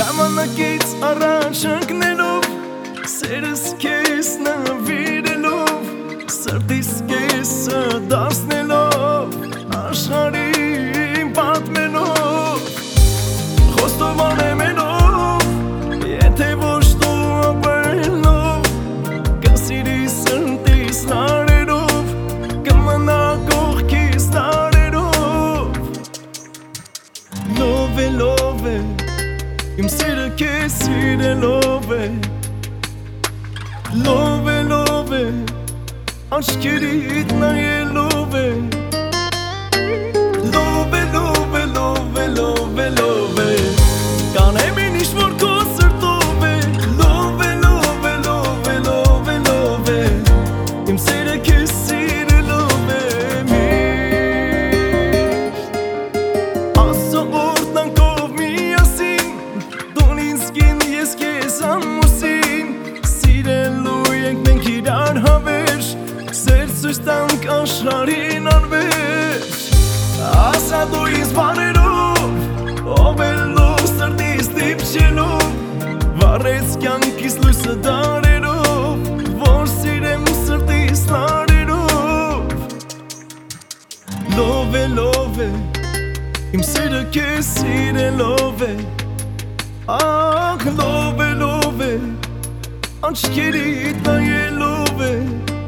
Ժամանակից առաջ ընկնելով, սերս քեզ նվիրելով, սրտիս կեսը դարձնելով, աշխարհին պատմելով, խոստով անեմելով, եթե ոչ դու ապրելով, կսիրի սրտիս նարերով, կմնա կողքիս տարերով, լով է, իմ սիրը քեզ սիրելով է, լով է, աչքերիդ նայելով է, լով է, կանեմ ինչ որ քո սրտով է, լով է, իմ սիրը քեզ սիրելով է միշտ, ասո օրտնանքով միասին, դուն ինձ կին, ես քեզ ամուսին, սիրելու ենք մենք իրար հավերժ, սեր ցույց տանք աշխարհին անվերջ, ասա դու ինձ բաներով, ով է լավ սրտիս դիպչելով, վառեց կյանքիս լույսը դարերով, որ սիրեմ սրտիս տարերով, լով է, իմ սիրը քեզ սիրելով է, ախ լով է, աչքերիդ նայելով է,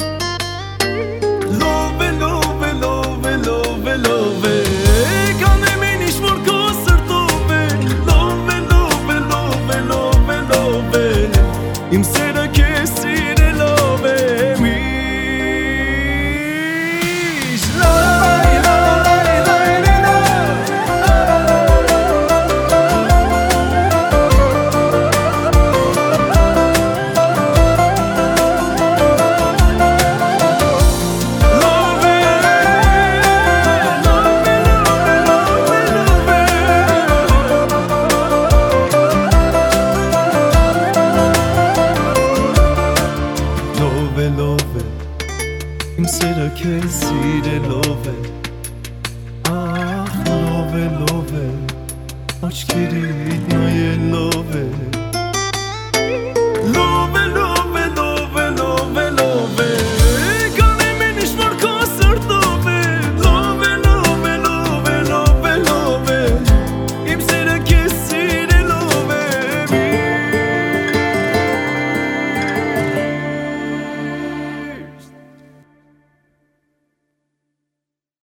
լով է, կանեմ ինչ որ քո սրտով է, լով է, իմ սերը քեզ սիրելով է միշտ, Լով է, իմ սերը քեզ սիրելով է